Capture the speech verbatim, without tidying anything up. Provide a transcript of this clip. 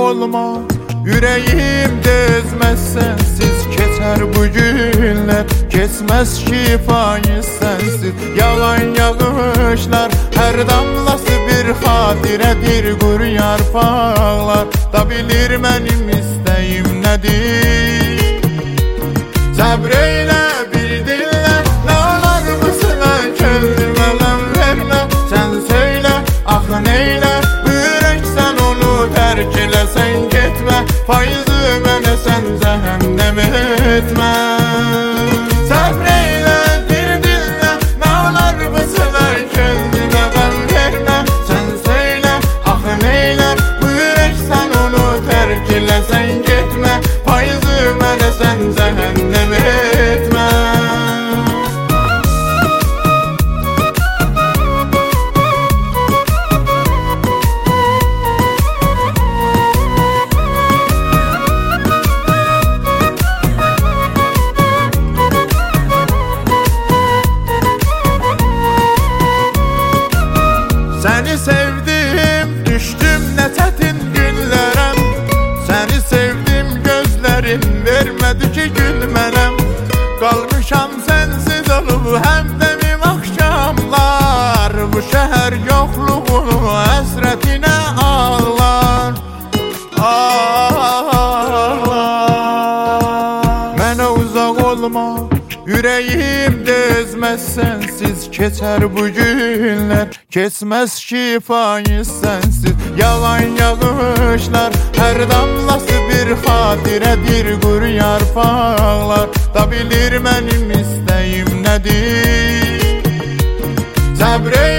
olma, yüreğimde ezmez sensiz. Keçer bu günler, kesmez şifayı sensiz. Yalan yağışlar, her damlası bir hadiredir. Quru yarpaqlar da bilir mənim istəyim nədir. Səbr eylə bir dinlə, nə olar bu sıla könlümə ələm vermə. Sən söylə, axı neylə, bu ürək sən onu tərk elə. Sən getmə, faizi mənə sən cəhənnəm etmə. Səbr eylə bir dinlə, nə olar bu sıla könlümə ələm vermə. Sən söylə, axı neylə, bu ürək sən onu tərk elə. Sən getmə, faizi mənə sən cəhənnəm etmə. Səni sevdim, düşdüm nə çətin günlərəm. Səni sevdim, gözlərin vermədi ki gülmənəm. Qalmışam sənsiz olub həmdəmim axşamlar. Bu şəhər yoxluğunu həsrətinə ağlar, ağlar. Mənə uzaq olma, yüreğimde ezmez sensiz. Keçer bu günler, kesmez şifayı sensiz. Yalan yağışlar, her damlası bir hadiredir. Quru yarpaqlar da bilir mənim istəyim nədir. Səbr